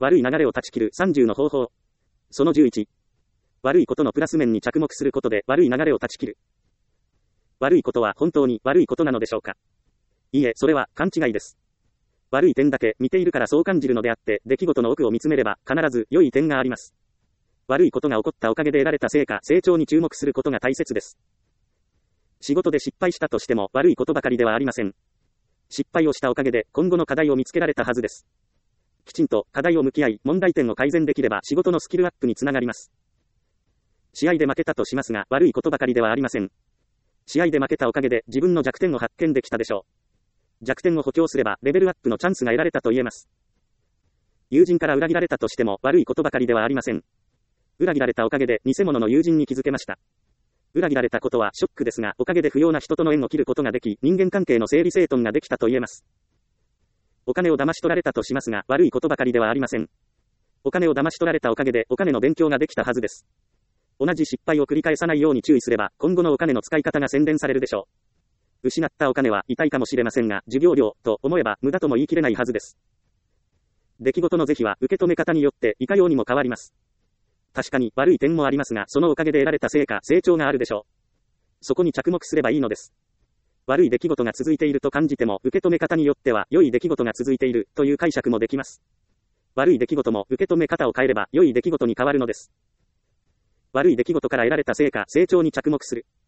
悪い流れを断ち切る30の方法。その11。悪いことのプラス面に着目することで悪い流れを断ち切る。悪いことは本当に悪いことなのでしょうか。いいえ、それは勘違いです。悪い点だけ見ているからそう感じるのであって、出来事の奥を見つめれば必ず良い点があります。悪いことが起こったおかげで得られた成果、成長に注目することが大切です。仕事で失敗したとしても悪いことばかりではありません。失敗をしたおかげで今後の課題を見つけられたはずです。きちんと課題を向き合い、問題点を改善できれば仕事のスキルアップにつながります。試合で負けたとしますが、悪いことばかりではありません。試合で負けたおかげで自分の弱点を発見できたでしょう。弱点を補強すればレベルアップのチャンスが得られたと言えます。友人から裏切られたとしても悪いことばかりではありません。裏切られたおかげで偽物の友人に気づけました。裏切られたことはショックですが、おかげで不要な人との縁を切ることができ、人間関係の整理整頓ができたと言えます。お金を騙し取られたとしますが、悪いことばかりではありません。お金を騙し取られたおかげでお金の勉強ができたはずです。同じ失敗を繰り返さないように注意すれば、今後のお金の使い方が洗練されるでしょう。失ったお金は痛いかもしれませんが、授業料と思えば無駄とも言い切れないはずです。出来事の是非は受け止め方によっていかようにも変わります。確かに悪い点もありますが、そのおかげで得られた成果、成長があるでしょう。そこに着目すればいいのです。悪い出来事が続いていると感じても、受け止め方によっては良い出来事が続いているという解釈もできます。悪い出来事も受け止め方を変えれば良い出来事に変わるのです。悪い出来事から得られた成果、成長に着目する。